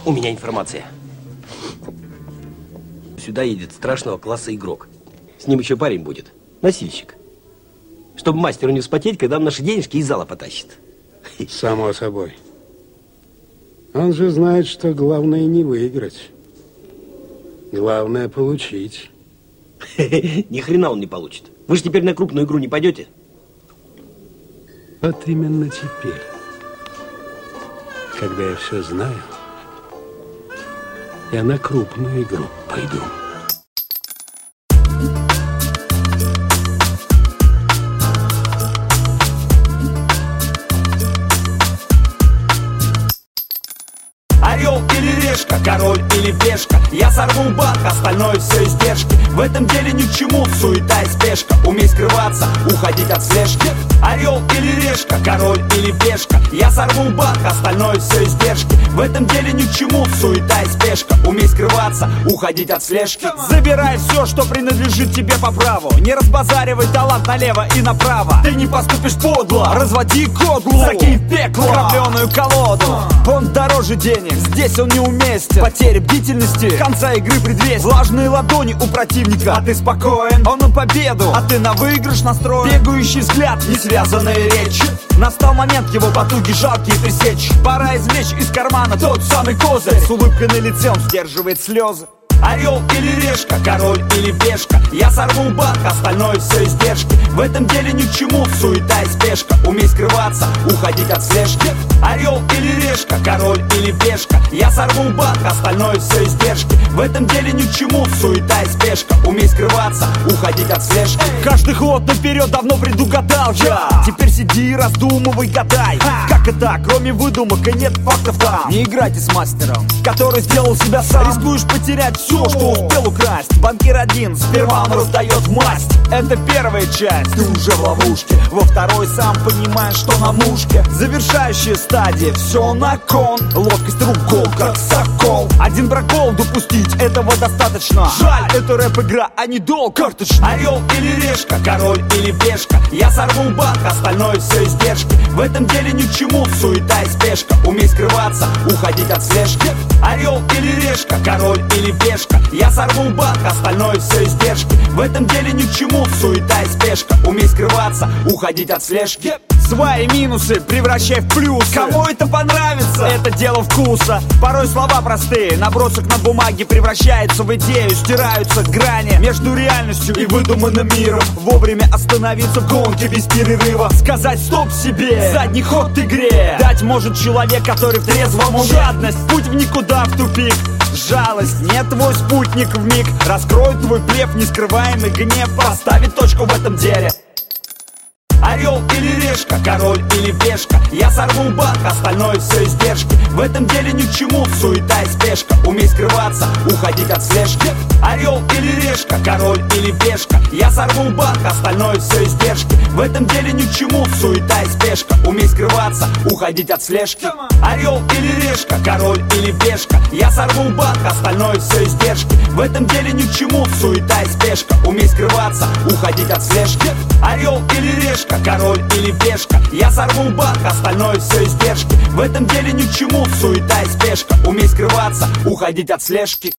У меня информация. Сюда едет страшного класса игрок. С ним еще парень будет. Носильщик. Чтобы мастеру не вспотеть, когда он наши денежки из зала потащит. Само собой. Он же знает, что главное не выиграть. Главное получить. Ни хрена он не получит. Вы же теперь на крупную игру не пойдете? Вот именно теперь, когда я все знаю, я на крупную игру пойду. Орел или решка, король или пешка, я сорву банк, остальное все издержки. В этом деле ни к чему суета и спешка. Умей скрываться, уходить от слежки. Орел или решка, король или пешка, я сорву банк, остальное все издержки. В этом деле ни к чему суета и спешка. Умей скрываться, уходить от слежки. Забирай все, что принадлежит тебе по праву. Не разбазаривай талант налево и направо. Ты не поступишь подло, разводи кодлу, закинь в пекло грабленую колоду. Он дороже денег, здесь он неуместен. Потеря бдительности, конца игры предвестник. Влажные ладони у противника, а ты спокоен. Он на победу, а ты на выигрыш настроен. Бегающий взгляд, не связанные речи. Настал момент его потуги жалкие пресечь. Пора извлечь из кармана тот самый козырь. С улыбкой на лице он сдерживает слезы. Орел или решка, король или пешка, я сорву банк, остальное все издержки. В этом деле ни к чему суета и спешка. Умей скрываться, уходить от слежки. Орел или решка, король или пешка, я сорву банк, остальное все издержки. В этом деле ни к чему суета и спешка. Умей скрываться, уходить от слежки. Каждый ход наперед давно предугадал я. Теперь сиди и раздумывай, гадай. Как это, кроме выдумок и нет фактов там. Не играйте с мастером, который сделал себя сам. Рискуешь потерять все, что успел украсть. Банкир один, сперва он раздает масть. Это первая часть, ты уже в ловушке. Во второй сам понимаешь, что на мушке. Завершающая стадия, все на кон. Ловкость рук гол, как сокол. Один прокол допустить, этого достаточно. Жаль, это рэп-игра, а не долг карточный. Орел или решка, король или пешка, я сорву банк, остальное все издержки. В этом деле ни к чему суета и спешка. Умей скрываться, уходить от слежки. Орел или решка, король или пешка, я сорву банк, остальное все издержки. В этом деле ни к чему суета и спешка. Умей скрываться, уходить от слежки. Свои минусы превращай в плюсы. Кому это понравится, это дело вкуса. Порой слова простые, набросок на бумаге превращается в идею. Стираются грани между реальностью и выдуманным миром. Вовремя остановиться в гонке без перерыва. Сказать стоп себе, задний ход в игре. Дать может человек, который в трезвом уме. Жадность, путь в никуда, в тупик. Жалость, не твой спутник вмиг. Раскроет твой блеф, нескрываемый гнев. Поставить точку в этом деле. Орел или решка, король или пешка, я сорву банк, остальное все издержки. В этом деле ни к чему суета и спешка. Умей скрываться, уходить от слежки. Орел или решка, король или пешка, я сорву банк, остальное все издержки. В этом деле ни к чему суета и спешка. Умей скрываться, уходить от слежки. Орел или решка, король или пешка, я сорву банк, остальное все издержки. В этом деле ни к чему суета и спешка. Умей скрываться, уходить от слежки. Орел или решка, король или пешка, я сорву банк, остальное все издержки. В этом деле ни к чему суета и спешка. Умей скрываться, уходить от слежки.